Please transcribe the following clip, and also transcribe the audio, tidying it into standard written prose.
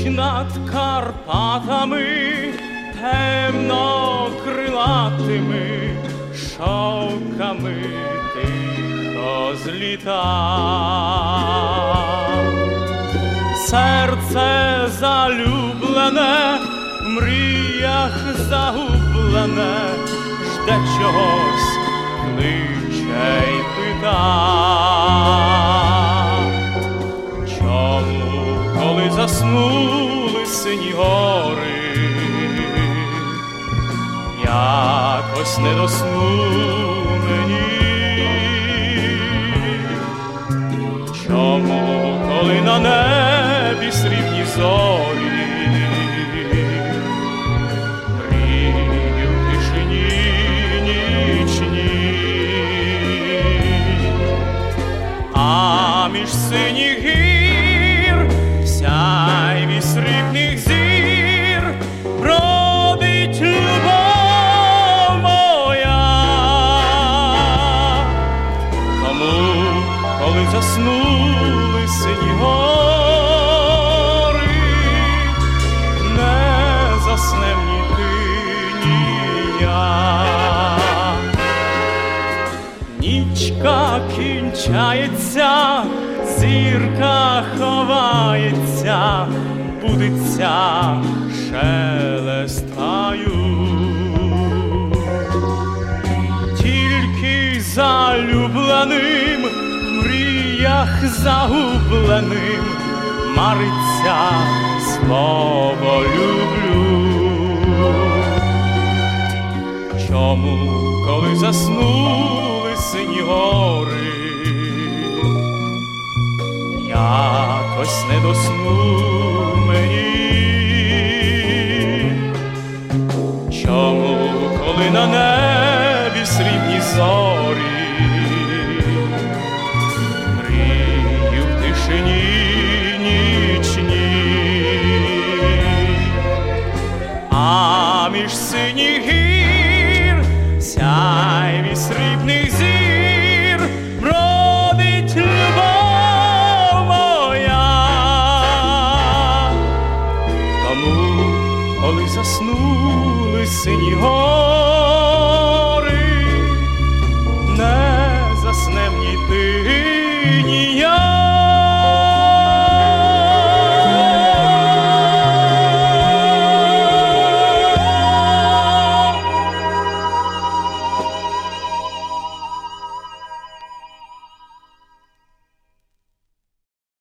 над Карпатами темно-крилатими шовками тихо зліта. Серце залюблене, в мріях загублене, жде чогось, кличе й пита. Чому, коли заснули сині гори, якось не до сну мені? Чому, коли на небі срібні зорі, мрію в тишині нічній, а між синіх гір в сяйві срібних зір бродить любов моя. Тому, коли заснули сині гори, не заснем ні ти, ні я. Нічка кінчається, зірка ховається, будиться шелестаю. Тільки залюбленим, в мріях загубленим мариться слово люблю. Чому, коли заснули сині гори, якось не до сну мені? Чому, коли на небі срібні зорі, мрію в тишині нічній, а між синіх гір в сяйві срібних зір бродить любов моя? Тому, коли заснули сині гори,